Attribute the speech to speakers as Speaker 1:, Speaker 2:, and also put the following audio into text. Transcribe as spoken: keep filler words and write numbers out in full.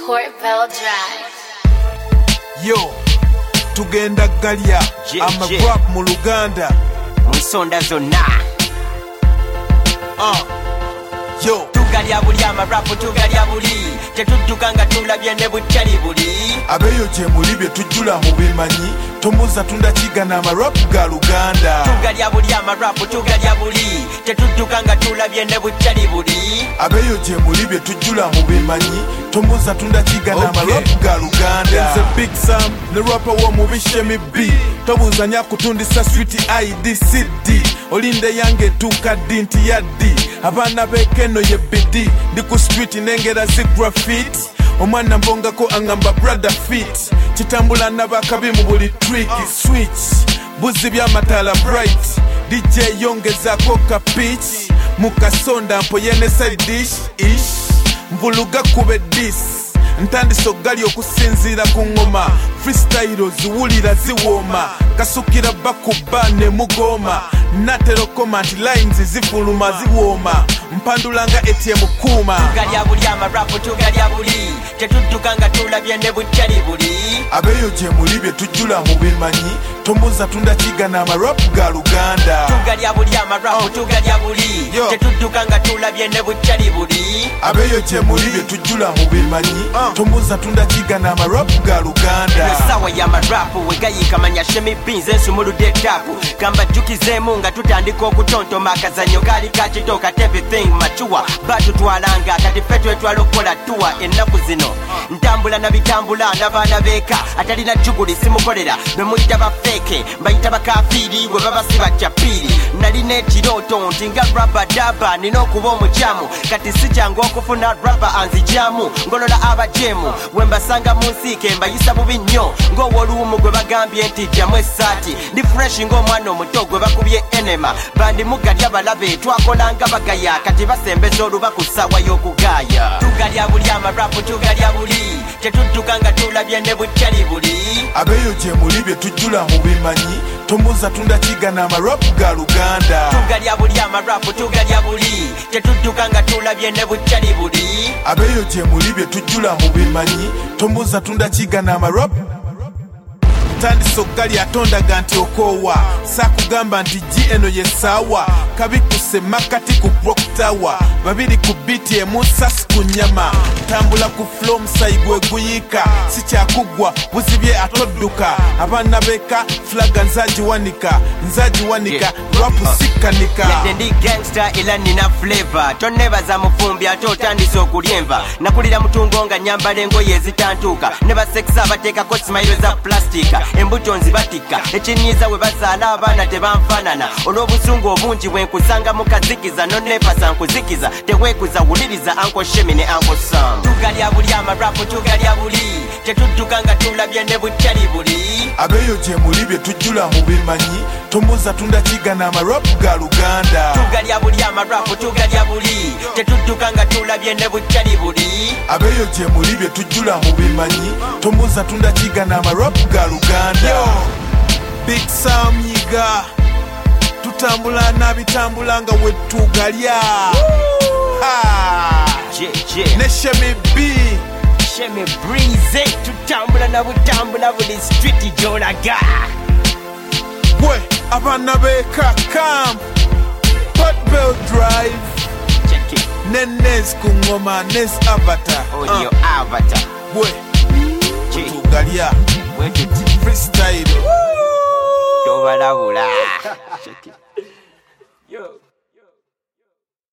Speaker 1: Port Bell Drive.
Speaker 2: Yo, tugenda galya ama rap mu Luganda
Speaker 3: Musonda zonna
Speaker 2: uh. Yo,
Speaker 3: tugalya buli amarapu tugalya buli tetudduka nga tulabye ne bukyali buli
Speaker 2: abeyo gye muli bye tujjula mu bimanyi tomuza tunda kigana amarapu ga Luganda
Speaker 3: tugalya buli amarapu tugalya buli tetudduka nga tulabye ne bukyali buli
Speaker 2: abeyo gye muli bye tujjula mu bimanyi tomuza tunda kigana amarapu ga Luganda nze Big Sam ne rapper wo mu bishemi B tobuzanya kutundisa sweet I D C D olinde yange tuka dinti ya D abana bekeno ye bidi ndi ku street nengera zi graffiti omwana mbongako angamba brother fit kitambula nabakabi mu buli trick switch buzi byamatala bright D J yongezako ka pitch mukasonda mpo yene side dish ish mvuluga kube dis ntandise ogali okusinziira ku ngoma freestyle ziwulira ziwooma kasukira bakuba ne mugoma natero comment lines zifuluma ziwooma mpandulanga A T M kuma
Speaker 3: tugalya buli amarapu tugalya buli tetudduka nga tulabye ne bukyali buli
Speaker 2: abeyo gye muli bye tujjula mu bimanyi tomuza tunda kigana amarapu ga Luganda
Speaker 3: tugalya buli amarapu tugalya buli tetudduka nga tulabye ne bukyali buli
Speaker 2: abeyo gye muli bye tujjula mu bimanyi tomuza tunda kigana amarapu ga Luganda
Speaker 3: sawa ya marapu wegayika manya shemi beans ensumuludde tapu kamba jukizemu nga tutandika okutontoma akazanyo gali kakitoka everything mature batutwalanga kati ffe twetwala okukola tuwa ennaku zino ntambula nabitambula n'abaana beeka atalina juguli simukolera bwe muyita bafeeke mbayita bakafiiri bwe babasiba capiri nalina ekirooto nti nga raba daba nina okuba omukyamu kati si kyangu okufuna raba anzijamu ngolola abajemu bwe mbasanga mu nsiike mbayisa bubi nnyo ng'owoluumu gwe bagambye nti jamu essaati ndi fresh ng'omwana omuto gwe bakubye enema bandi mugalya balabe twakolanga bagaya kati basembeza oluba ku ssaawa y'okugaaya tugalya buli amarapu tugalya buli tetudduka nga tulabye ne bukyali buli
Speaker 2: abeyo gye muli bye tujjula mu bimanyi tomuza tunda kigana amarapu ga Luganda
Speaker 3: tugalya buli amarapu tugalya buli tetudduka nga tulabye ne bukyali buli
Speaker 2: abeyo gye muli bye tujjula mu bimanyi tomuza tunda kigana amarapu tandise ogali atondaga nti okoowa saakugamba nti gi eno ye saawa kabikuse makati ku Proctower babiri ku biti emu sasi ku nnyama tambula ku flow musayi gwe guyiika si kyakugwa buzibye atodduka abaana beka flaga nzagiwanika nzagiwanika rapu sikanika
Speaker 3: yadde ndi gangster era nina flavor tonnebaza mufumbi ate otandise okulyemva nakulira mutungo nga nyambala engoye ezitantuuka ne basekisa abateekako simayiro za plastika embuto nzibatika ekinyiiza we bazaala abaana tebanfaanana olw'obusungu obungi bwe nkusanga mu kazikiza nonnepasa nkuzikiza teweekuza wuliriza anko shemi ne anko sam tugalya buli amarapu tugalya buli tetudduka nga tulabye ne bukyali buli
Speaker 2: abeyo gye muli bye tujjula mu bimanyi tomuza tunda kigana amarapu ga Luganda
Speaker 3: tugalya buli amarapu tugalya buli tetudduka nga tulabye ne bukyali buli
Speaker 2: abeyo gye muli bye tujjula mu bimanyi tomuza tunda kigana amarapu ga Luganda Yo, Big Sam yiga tutambula nabitambula nga wetugalya ne Shemi B
Speaker 3: Shemi Breeze tutambula na butambula buli street gyolaga
Speaker 2: gwe abaana beka Camp Port Bell Drive ne Nes ku ngoma Nes Avatar
Speaker 3: oyo uh. Avatar
Speaker 2: gwe tugalya freestyle
Speaker 3: tobalabula Yo